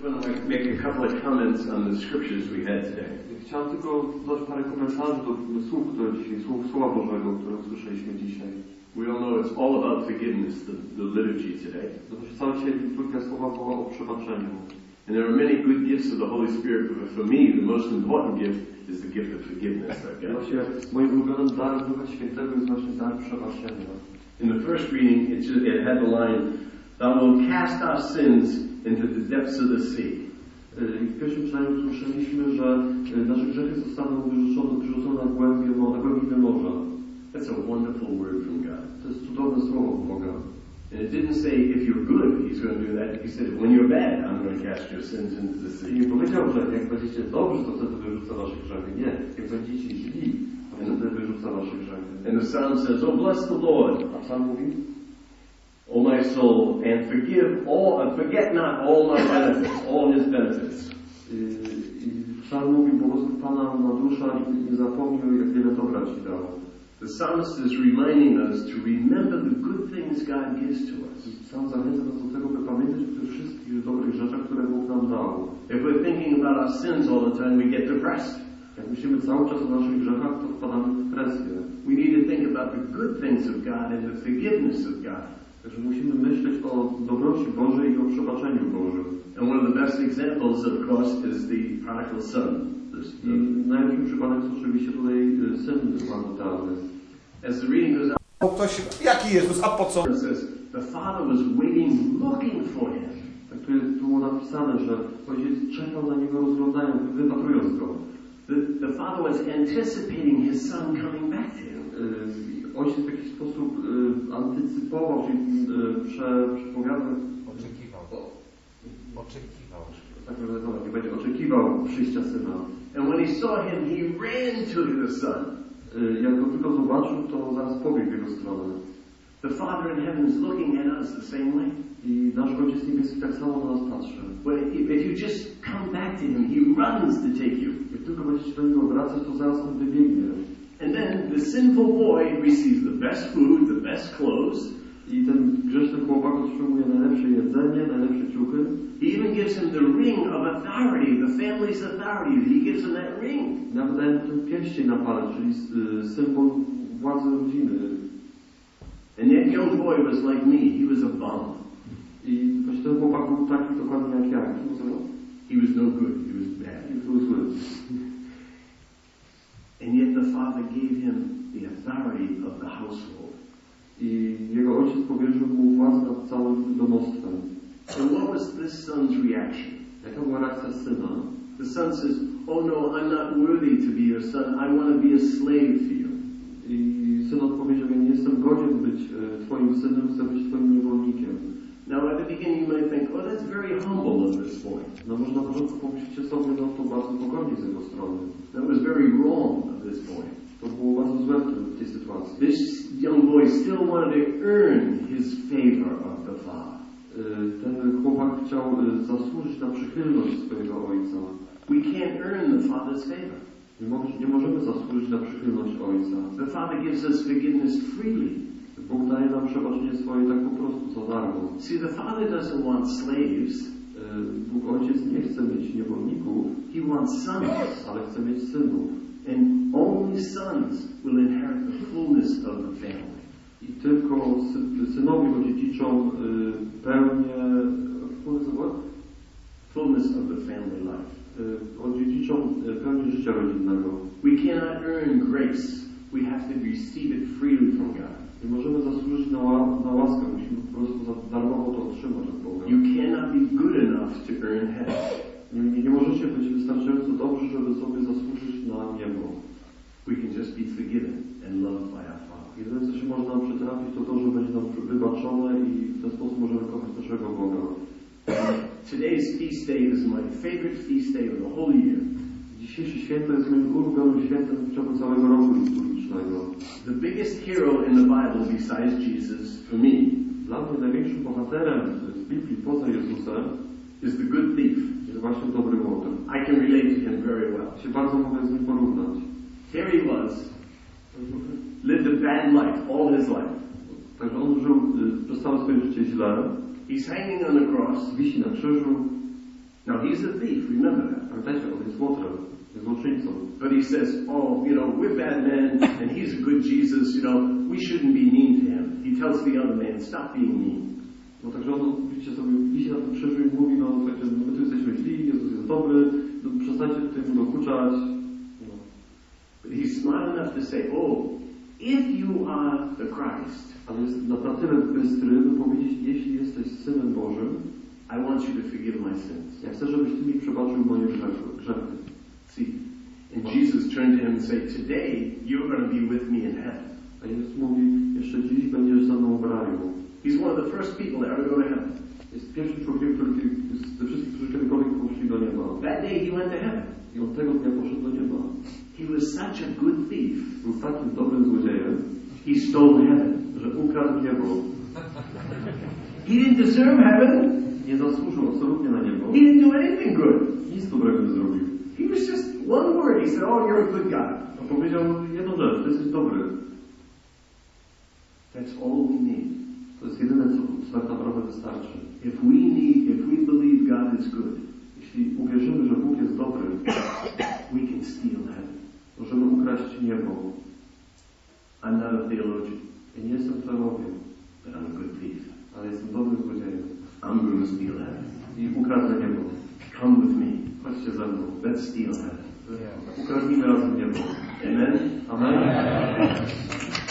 want to make a couple of comments on the scriptures we had today. Chciałem tylko dodać parę komentarzy do słów, które dzisiaj, Słowa Bożego, które usłyszeliśmy dzisiaj. We all know it's all about forgiveness, the liturgy today. Cała dzisiaj liturgia Słowa była o przebaczeniu. And there are many good gifts of the Holy Spirit, but for me, the most important gift is the gift of forgiveness. Właśnie moim ulubionym darem Ducha Świętego jest właśnie dar przebaczenia. In the first reading, it had the line, "Thou wilt cast our sins into the depths of the sea." W pierwszym czytaniu usłyszeliśmy, że nasze grzechy zostaną wyrzucone na głębinę morza. That's a wonderful word from God. To jest cudowne słowo Boga. And it didn't say, if you're good, He's going to do that. He said, when you're bad, I'm going to cast your sins into the sea. I nie powiedział, że jak będziecie dobrzy, to wtedy wyrzuca wasze grzechy. Nie. Jak będziecie źli, to wtedy wyrzuca wasze grzechy. And the Psalm says, oh, bless the Lord. A Psalm mówi, O my soul, and forget not all my benefits, all His benefits. Psalm mówi, błogosław Pana na dusza i nie zapomnij, jak wiele dobra Ci dał. The psalmist is reminding us to remember the good things God gives to us. Psalm zachęca nas do tego, by pamiętać o tych wszystkich dobrych rzeczach, które Bóg nam dał. If we're thinking about our sins all the time, we get depressed. Jak myślimy cały czas o naszych grzechach, to wpadamy w depresję. We need to think about the good things of God and the forgiveness of God. Także musimy myśleć o dobroci Bożej i o przebaczeniu Bożym. And one of the best examples, of course, is the prodigal son. I najlepszy przypadek jest oczywiście tutaj syn marnotrawny. As the reading goes on, ktoś, jaki Jezus, a po co? it says, the father was waiting, looking for him. Tak tu było napisane, że ojciec czekał na niego, rozglądając, wypatrując go. The father was anticipating his son coming back to him. Ojciec w jakiś sposób antycypował, czyli przepowiadał. Oczekiwał. Tak, nie będzie oczekiwał przyjścia syna. And when he saw him, he ran to the son. Jak go tylko zobaczył, to zaraz pobiegł w jego stronę. The Father in heaven is looking at us the same way. I nasz Ojciec Niebieski tak samo na nas patrzy. If you just come back to him, he runs to take you. Jak tylko będziecie do niego wracać, to zaraz on wybiegnie. And then the sinful boy receives the best food, the best clothes. I ten grzeszny chłopak otrzymuje najlepsze jedzenie, najlepsze ciuchy. He even gives him the ring of authority, the family's authority. He gives him that ring. Nawet daje mu ten pierścień na palec, czyli symbol władzy rodziny. And that young boy was like me. He was a bum. I właśnie ten chłopak był taki dokładnie jak ja. He was no good. He was bad. I był zły. And yet the Father gave him the authority of the household. I jego ojciec powierzył mu władzę nad całym domostwem. And what was this son's reaction? Jaka była reakcja syna? The son says, oh no, I'm not worthy to be your son. I want to be a slave to you. I syn odpowiedział, ja nie jestem godzien być twoim synem, chcę być twoim niewolnikiem. Now at the beginning you might think, oh that's very humble of this boy. No może na początku pomyślicie sobie, no to bardzo pogodnie z jego strony. That was very wrong of this boy. To było bardzo złe w tej sytuacji. This young boy still wanted to earn his favor of the Father. Ten chłopak chciał zasłużyć na przychylność swojego ojca. We can't earn the Father's favor. Nie możemy zasłużyć na przychylność ojca. The Father gives us forgiveness freely. Bóg daje nam przebaczenie swoje tak po prostu za darmo. See, the Father doesn't want slaves. Bóg ojciec nie chce mieć niewolników. He wants sons. Ale chce mieć synów. And only sons will inherit the fullness of the family. I tylko synowie odziedziczą pełnię fullness of the family life. Odziedziczą pełnię życia rodzinnego. We cannot earn grace. We have to receive it freely from God. Nie możemy zasłużyć na łaskę, musimy po prostu darmowo to otrzymać od Boga. You cannot be good enough to earn heaven. Nie możecie być wystarczająco dobrzy, żeby sobie zasłużyć na niebo. We can just be forgiven and loved by our Father. Jedyne, co się może nam przytrafić, to to, że będzie nam wybaczone i w ten sposób możemy kochać naszego Boga. Today's feast day is my favorite feast day of the whole year. Dzisiejsze święto jest moim ulubionym świętem w ciągu całego roku liturgicznego. The biggest hero in the Bible besides Jesus, for me, dla mnie największym bohaterem z Biblii poza Jezusem is the good thief. Jest właśnie dobry łotrz. I can relate to him very well. Się bardzo mogę z nim porównać. Here he was, lived a bad life all his life. Także on żył przez całe swoje życie źle. He's hanging on the cross. Wisi na krzyżu. Now he's a thief, remember that. Pamiętajcie, on jest łotrem, jest złoczyńcą. But he says, oh, we're bad men, and he's a good Jesus, we shouldn't be mean to him. He tells the other man, stop being mean. No także on, widzicie sobie, wisi na tym krzyżu i mówi, słuchajcie, my tu jesteśmy źli, Jezus jest dobry, przestańcie tutaj mu dokuczać. But he's smart enough to say, oh, if you are the Christ, ale jest na tyle bystry, by powiedzieć, jeśli jesteś Synem Bożym, I want you to forgive my sins. ja chcę, żebyś Ty mi przebaczył moje grzechy. See, and Jesus turned to him and said, today you're going to be with me in heaven. A Jezus mówi, jeszcze dziś będziesz ze mną w raju. He's one of the first people to ever go to heaven. Jest pierwszym człowiekiem, który ze wszystkich, którzy kiedykolwiek poszli do nieba. That day he went to heaven. I on tego dnia poszedł do nieba. He was such a good thief. Był takim dobrym złodziejem, He stole heaven. że ukradł niebo. He didn't deserve heaven. Nie zasłużył absolutnie na niebo. He didn't do anything good. Nic dobrego nie zrobił. He was just one word. He said, oh, you're a good guy. On powiedział jedną rzecz, Ty jesteś dobry. That's all we need. To jest jedyne, co tak naprawdę wystarczy. If we believe God is good, Jeśli uwierzymy, że Bóg jest dobry, we can steal heaven. możemy ukraść niebo. I'm not a theologian, Ja nie jestem teologiem, but I'm a good thief. ale jestem dobrym złodziejem. I'm going to steal heaven. I ukradnę niebo. Come with me. Chodźcie ze mną. Let's steal heaven. Ukradnijmy razem niebo. Amen? Amen.